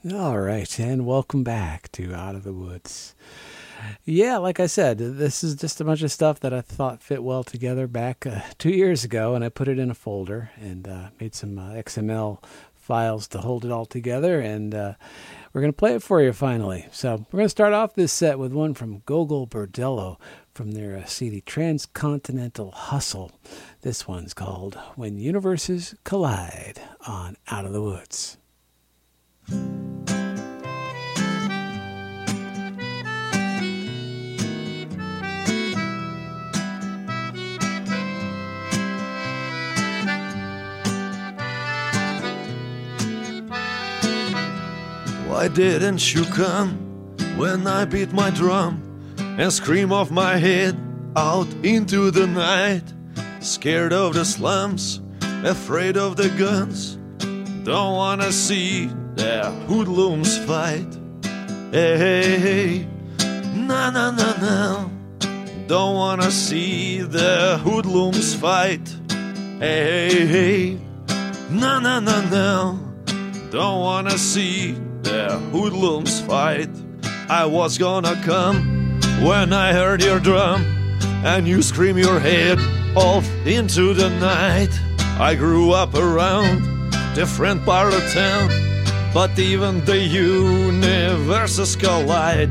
All right, and welcome back to Out of the Woods. Yeah, like I said, this is just a bunch of stuff that I thought fit well together back 2 years ago, and I put it in a folder and made some XML files to hold it all together, and we're going to play it for you finally. So we're going to start off this set with one from Gogol Bordello from their CD Transcontinental Hustle. This one's called When Universes Collide on Out of the Woods. Why didn't you come when I beat my drum and scream off my head out into the night? Scared of the slums, afraid of the guns, don't wanna see the hoodlums fight. Hey, hey, hey, na na na na, don't wanna see the hoodlums fight. Hey, hey, hey, na na na na, don't wanna see the hoodlums fight. I was gonna come when I heard your drum and you scream your head off into the night. I grew up around different part of town, but even the universes collide.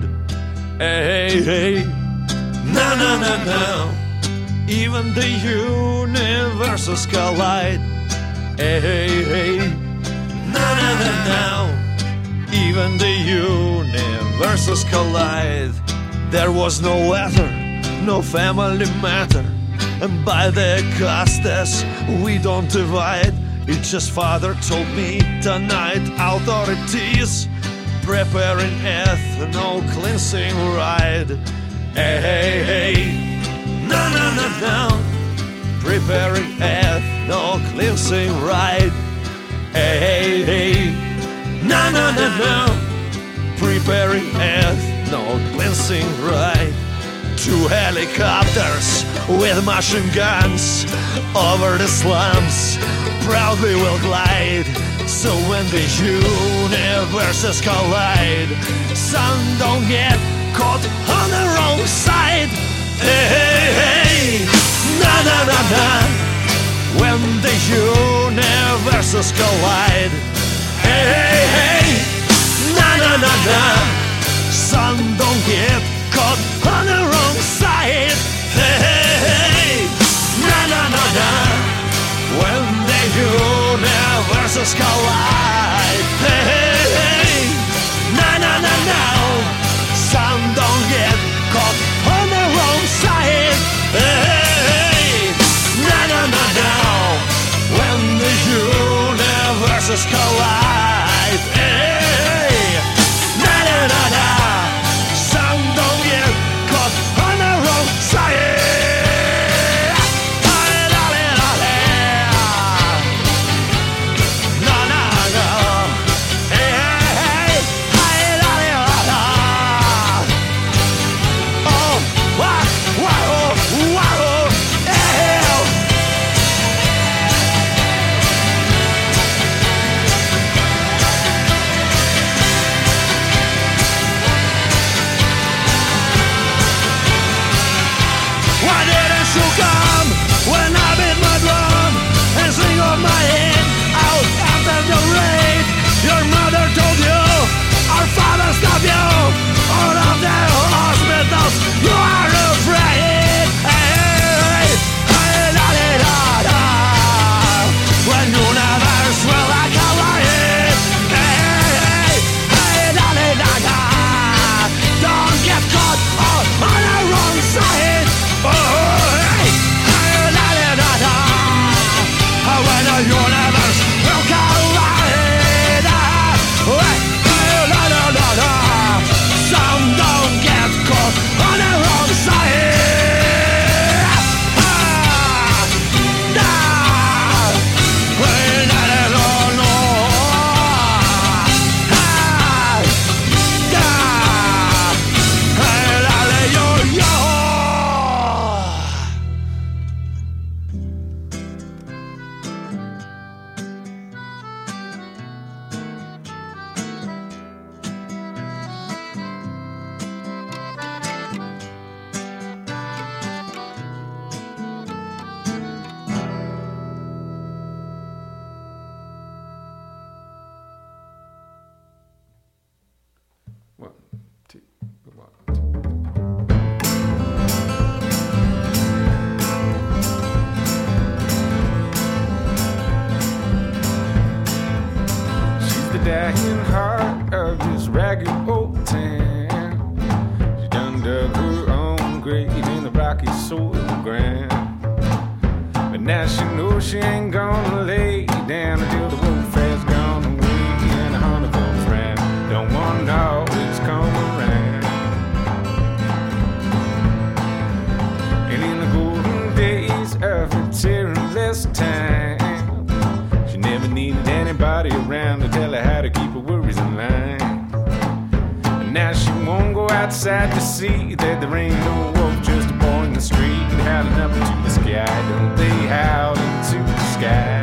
Hey, hey, na na na na, even the universes collide. Hey, hey, hey, na na na na, even the universes collide. There was no weather, no family matter, and by the castes we don't divide. It's just father told me tonight authorities preparing ethno cleansing ride. Hey, hey, hey, na na na na, preparing ethno cleansing ride. Hey, hey, hey, na na na na, preparing ethno cleansing ride. 2 helicopters with machine guns over the slums proudly will glide. So when the universes collide, sun don't get caught on the wrong side. Hey, hey, hey, na na na na, when the universes collide. Hey, hey, hey, na na na na, sun don't get caught on the wrong side. Hey, hey, hey, na na na na, when the universes collide. Hey, hey, hey, na na na na, sun don't get caught on the wrong side. Hey, hey, na na na na, when the universes collide. Hey, swinging heart of this ragged old town. She done dug her own grave in the rocky soil ground. But now she knows she ain't gonna lay down until the wolf has gone away and the hunter comes round. Don't want to always come around. And in the golden days of her terrorless time, she never needed anybody around to tell her how to keep her worries in line. And now she won't go outside to see that there ain't no wolf, just a boy in the street howling up into the sky. Don't they howl into the sky?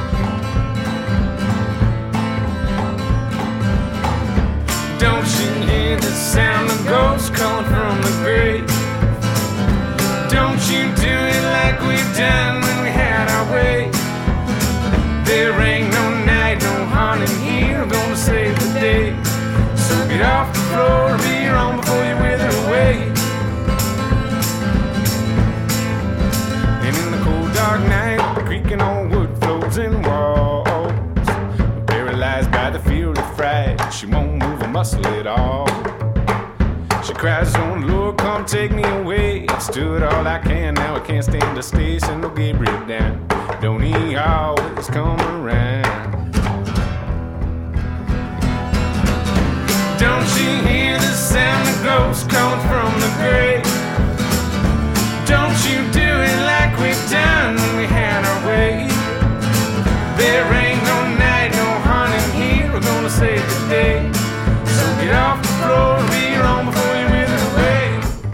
Don't you hear the sound of ghosts calling from the grave? Don't you do it like we've done when we had our way? There ain't no night, no haunting here gonna save the day. So get off the floor, be on before you wither away. And in the cold dark night, the creaking on wood floors and walls, paralyzed by the fear of the fright, she won't move a muscle at all. She cries, oh Lord, come take me away. I've stood all I can, now I can't stand to stay. Send no Gabriel down, don't he always come around? Don't you hear the sound of ghosts calling from the grave? Don't you do it like we've done when we had our way? There ain't no night, no haunting here, we're gonna save the day. So get off the floor, be wrong before you wither away.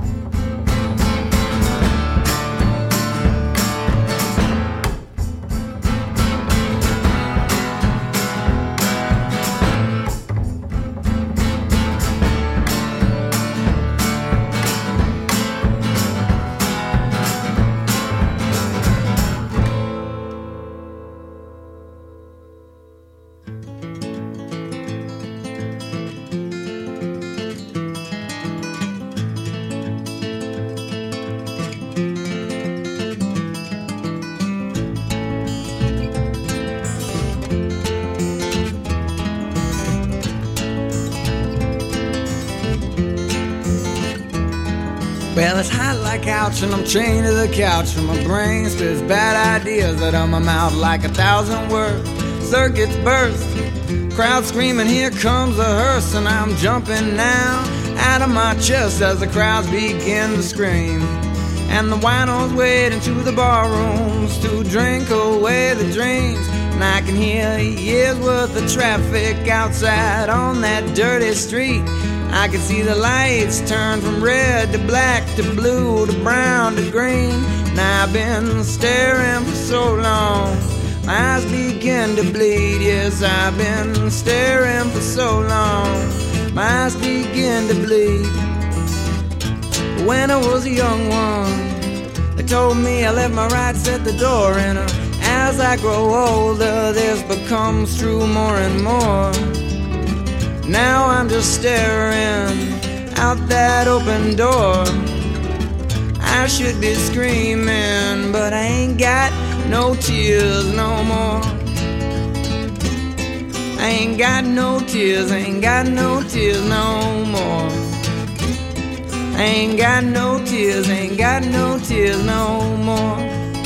Well, it's hot like ouch, and I'm chained to the couch, and my brain spits bad ideas out of my mouth like 1,000 words. Circuits burst, crowd screaming, here comes a hearse, and I'm jumping now out of my chest as the crowds begin to scream. And the winos wade into the bar rooms to drink away the dreams. And I can hear years worth of traffic outside on that dirty street. I can see the lights turn from red to black to blue to brown to green. And I've been staring for so long, my eyes begin to bleed. Yes, I've been staring for so long, my eyes begin to bleed. When I was a young one, they told me I left my rights at the door. And as I grow older, this becomes true more and more. Now I'm just staring out that open door. I should be screaming, but I ain't got no tears no more. I ain't got no tears, I ain't got no tears no more. I ain't got no tears, I ain't got no tears no more.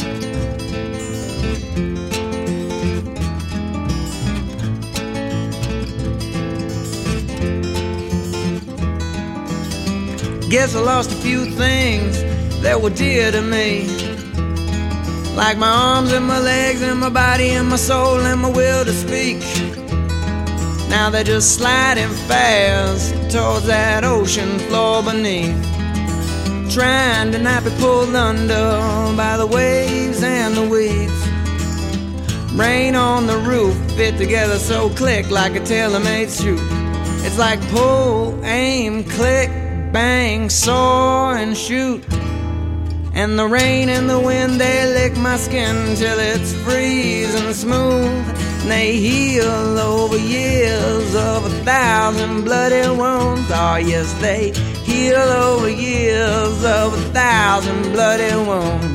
Guess I lost a few things that were dear to me, like my arms and my legs and my body and my soul and my will to speak. Now they're just sliding fast towards that ocean floor beneath, trying to not be pulled under by the waves and the weeds. Rain on the roof fit together so click like a tailor-made suit. It's like pull, aim, click, bang, soar and shoot. And the rain and the wind, they lick my skin till it's freezing smooth. And they heal over years of 1,000 bloody wounds. Oh yes, they heal over years of 1,000 bloody wounds.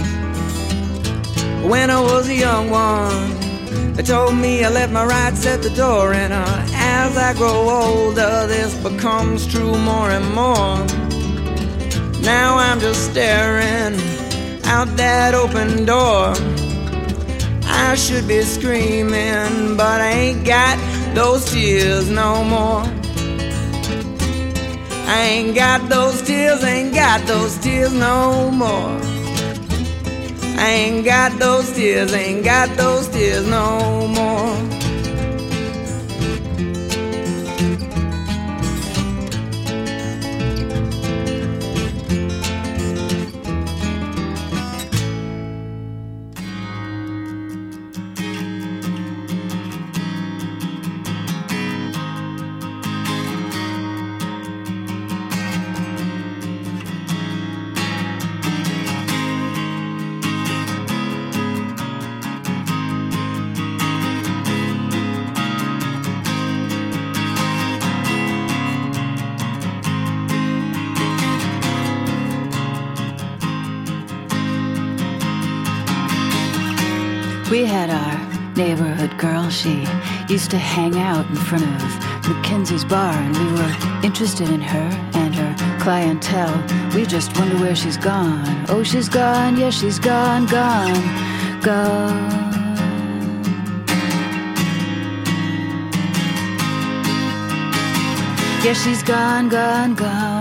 When I was a young one, they told me I left my rights at the door. And As I grow older, this becomes true more and more. Now I'm just staring out that open door. I should be screaming, but I ain't got those tears no more. I ain't got those tears, ain't got those tears no more. I ain't got those tears, ain't got those tears no more. We had our neighborhood girl. She used to hang out in front of Mackenzie's bar, and we were interested in her and her clientele. We just wonder where she's gone. Oh, she's gone, yeah, she's gone, gone, gone. Yeah, she's gone, gone, gone.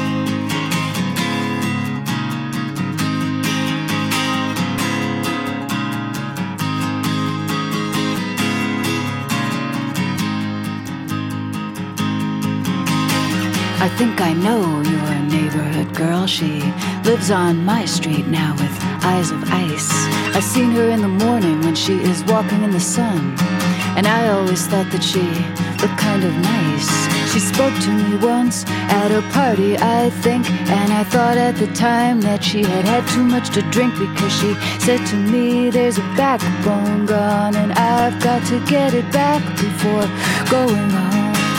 I think I know your neighborhood girl. She lives on my street now with eyes of ice. I've seen her in the morning when she is walking in the sun, and I always thought that she looked kind of nice. She spoke to me once at a party, I think, and I thought at the time that she had had too much to drink, because she said to me, there's a backbone gone, and I've got to get it back before going home.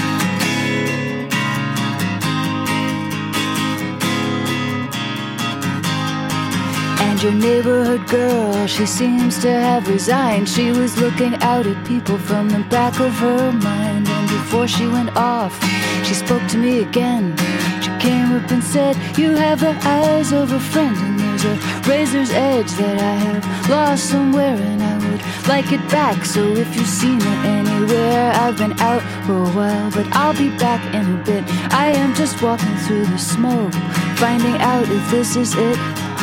And your neighborhood girl, she seems to have resigned. She was looking out at people from the back of her mind, and before she went off, she spoke to me again. She came up and said, you have the eyes of a friend, and there's a razor's edge that I have lost somewhere, and I would like it back. So if you've seen it anywhere, I've been out for a while, but I'll be back in a bit. I am just walking through the smoke, finding out if this is it.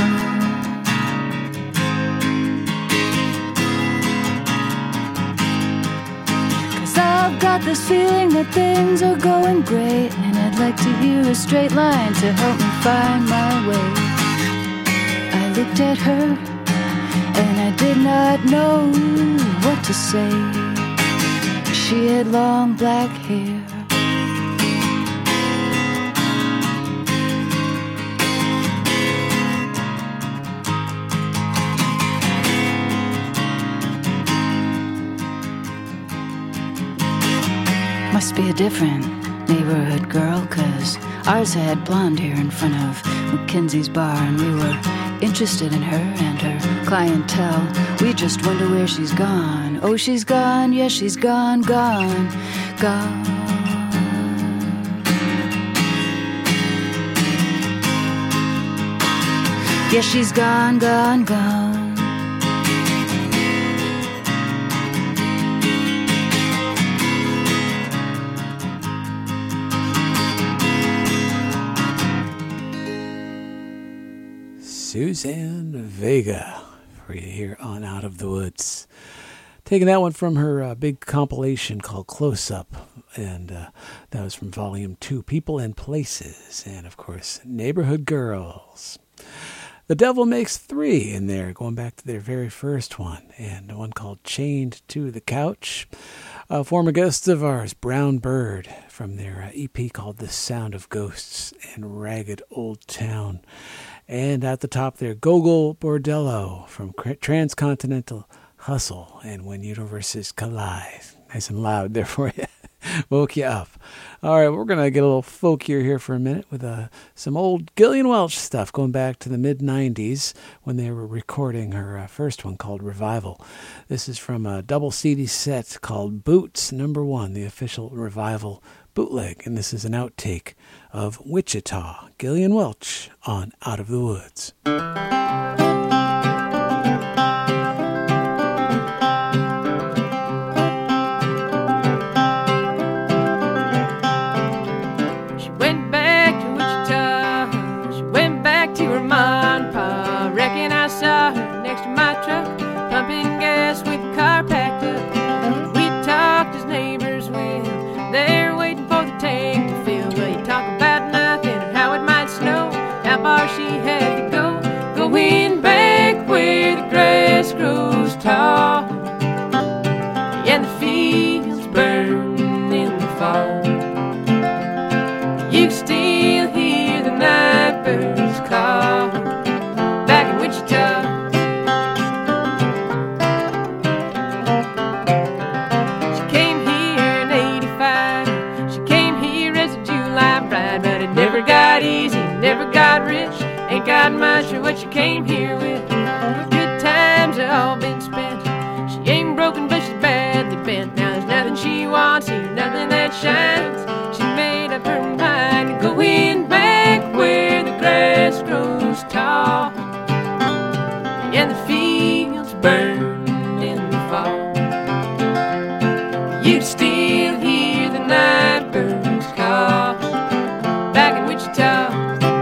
I've got this feeling that things are going great, and I'd like to hear a straight line to help me find my way. I looked at her, and I did not know what to say. She had long black hair. Must be a different neighborhood girl, 'cause ours had blonde hair in front of Mackenzie's bar, and we were interested in her and her clientele. We just wonder where she's gone. Oh, she's gone, yeah, she's gone, gone, gone. Yeah, she's gone, gone, gone. Suzanne Vega for you here on Out of the Woods. Taking that one from her big compilation called Close Up, and that was from Volume 2, People and Places, and of course, Neighborhood Girls. The Devil Makes 3 in there, going back to their very first one, and one called Chained to the Couch. Former guest of ours, Brown Bird, from their EP called The Sound of Ghosts and Ragged Old Town. And at the top there, Gogol Bordello from Transcontinental Hustle and When Universes Collide. Nice and loud there for you. Woke you up. All right, we're going to get a little folkier here for a minute with some old Gillian Welch stuff going back to the mid-'90s when they were recording her first one called Revival. This is from a double CD set called Boots No. 1, the official Revival bootleg, and this is an outtake of Wichita, Gillian Welch on Out of the Woods. To her ma and pa, reckon I saw her next to my truck, pumping gas with the car packed up. We talked as neighbors will, they're waiting for the tank to fill. Well, you talk about nothing and how it might snow, how far she had to go, going back where the grass grows tall, and the fields burn in the fall. You can still hear the night birds call back in Wichita. She came here in '85. She came here as a July bride, but it never got easy, never got rich, ain't got much of what she came here with. Good times have all been spent. She ain't broken, but she's badly bent. Now there's nothing she wants here, nothing that shines. She made up her mind to go in back where the grass grows tall, and the fields burn in the fall. You can still hear the night birds call back in Wichita.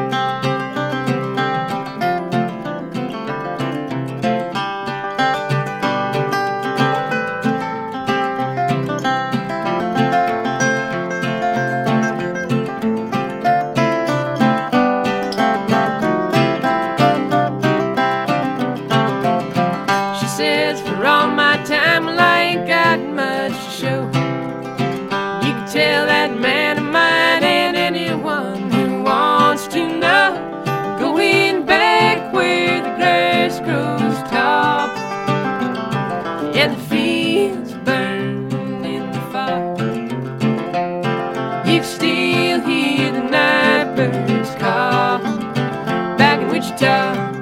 Tell that man of mine and anyone who wants to know, going back where the grass grows tall, and the fields burn in the fall. You can still hear the night birds call back in Wichita.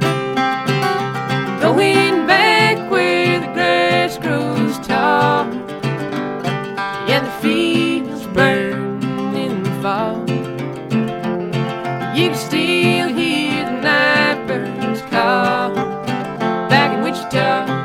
Going back where the grass grows tall, and the fields burn in the fall. You can still hear the night birds call back in Wichita.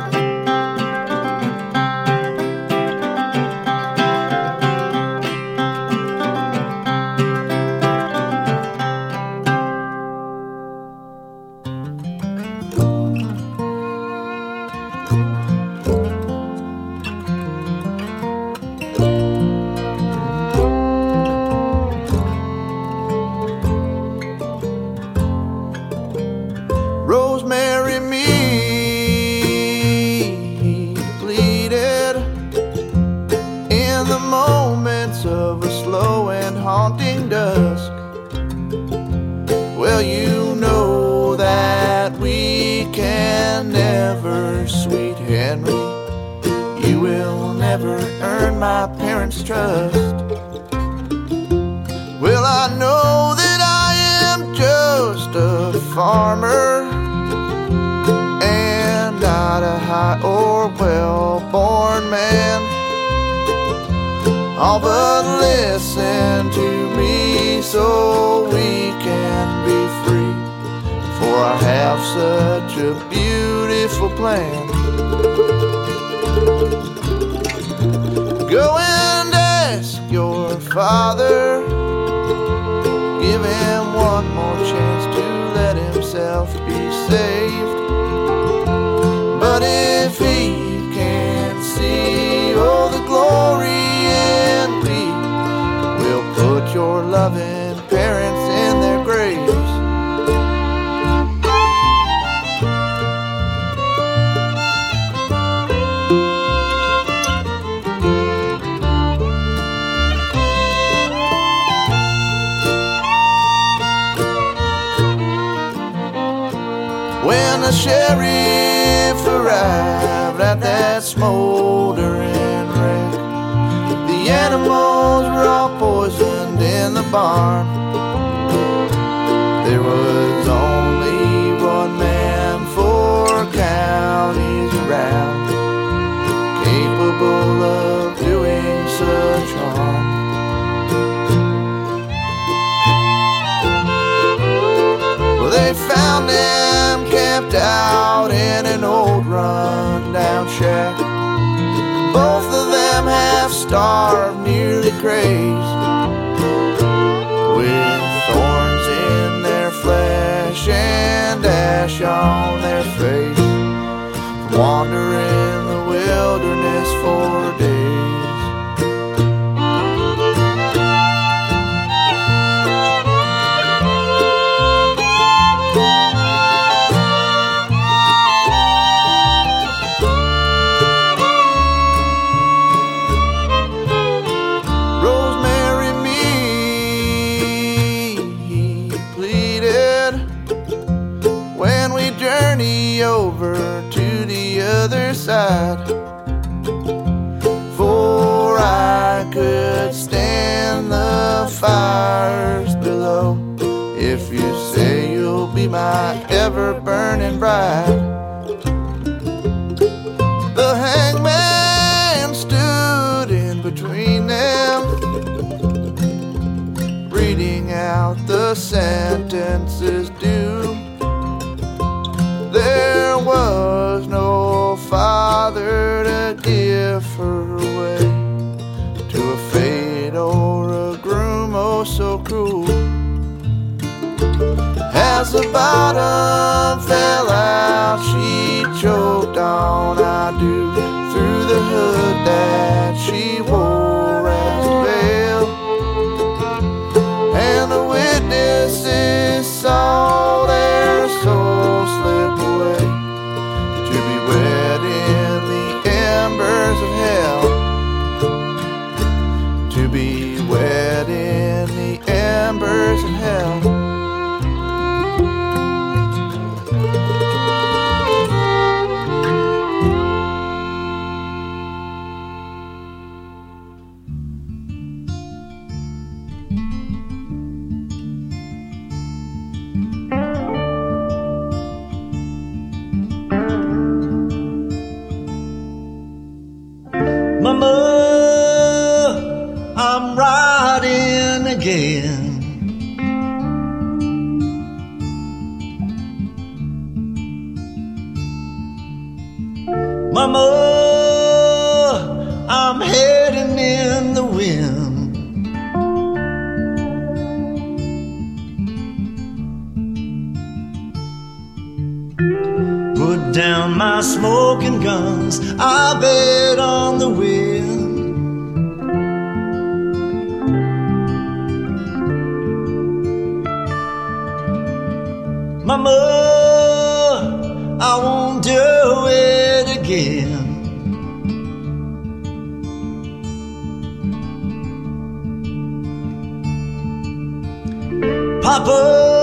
Rosemary me depleted in the moments of a slow and haunting dusk. Well, you know that we can never, sweet Henry, you will never earn my parents' trust. Well, I know that I am just a farmer, and not a high or well-born man. Oh, but listen to me so we can be free, for I have such a beautiful plan. Go and ask your father, give him one more chance to let himself be saved. But if he can't see all the glory in me, we'll put your loving parents in their graves. When the sheriff arrived at that smoldering wreck, the animals were all poisoned barn. There was only one man, 4 counties around, capable of doing such harm. Well, they found him camped out in an old run-down shack. Both of them half starved, nearly crazed, with thorns in their flesh and ash on their face, from wandering the wilderness for days. Over to the other side, for I could stand the fires below, if you say you'll be my ever-burning bride. The hangman stood in between them, reading out the sentences due. There was no father to give her away to a fate or a groom oh so cruel. As the bottom fell out, she choked on I do through the hood that she wore as a veil. And the witnesses saw their souls slip away to be wet in the embers of hell, to be wet in the embers of hell. Mama, I'm riding again. Mama, I'm heading in the wind. Put down my smoking guns, I bet on the wind. Mama, I won't do it again. Papa,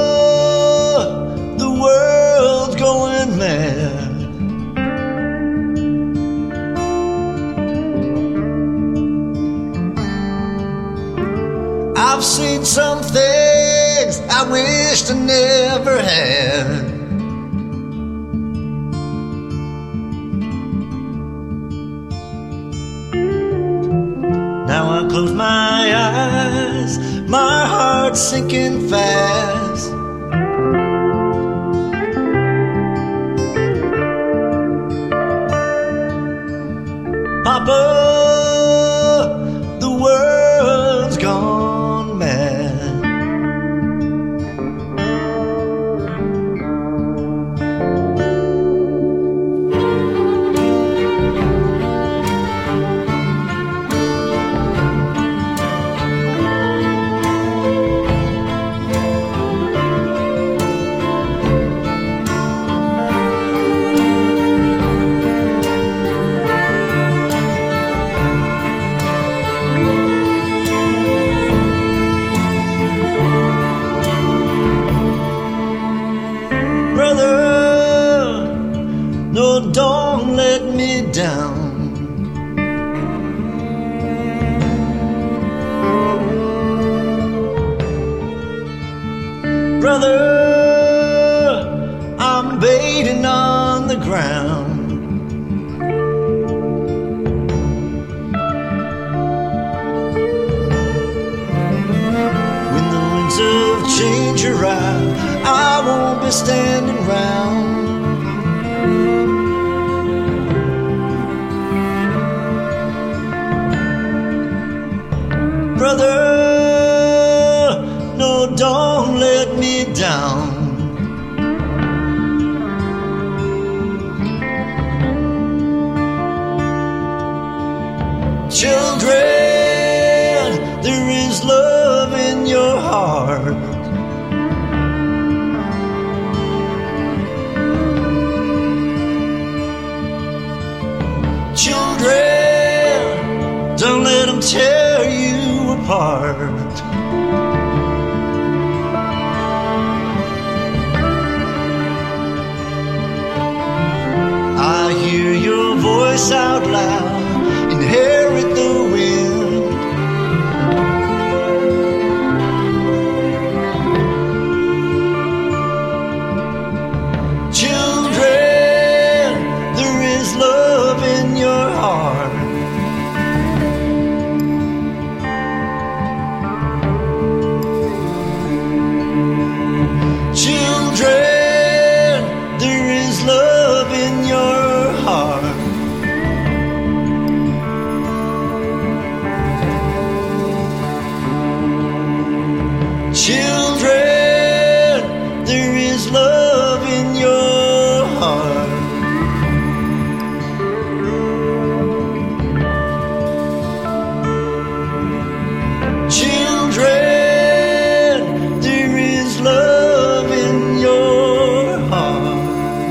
the world's going mad. I've seen some things I wished I never had. Now I close my eyes, my heart's sinking fast. Papa, the world's gone mad. Brother, I'm baiting on the ground. When the winds of change arrive, I won't be standing round. Brother, no, don't let me down. Children, there is love in your heart. Children, don't let them tear you apart. I hear your voice out loud, inherit the wind. Children, there is love in your heart. Children, there is love in your heart. Children, there is love in your heart. Children, there is love in your heart.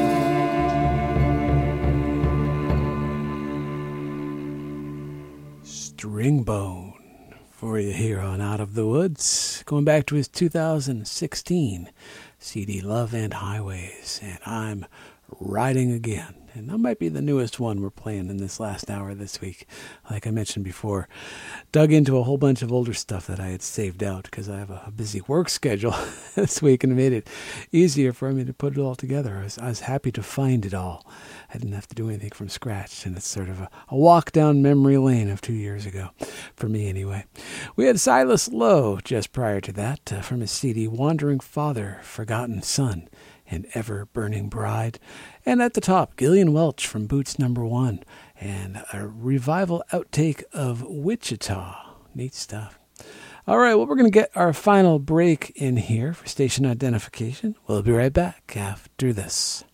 Stringbone for you here on Out of the Woods. Going back to his 2016 CD, Love and Highways, and I'm Riding Again. And that might be the newest one we're playing in this last hour this week. Like I mentioned before, dug into a whole bunch of older stuff that I had saved out because I have a busy work schedule this week, and it made it easier for me to put it all together. I was happy to find it all. I didn't have to do anything from scratch, and it's sort of a walk down memory lane of 2 years ago, for me anyway. We had Silas Lowe just prior to that from his CD, Wandering Father, Forgotten Son, and Ever Burning Bride. And at the top, Gillian Welch from Boots No. 1, and a revival outtake of Wichita. Neat stuff. All right, well, we're going to get our final break in here for station identification. We'll be right back after this.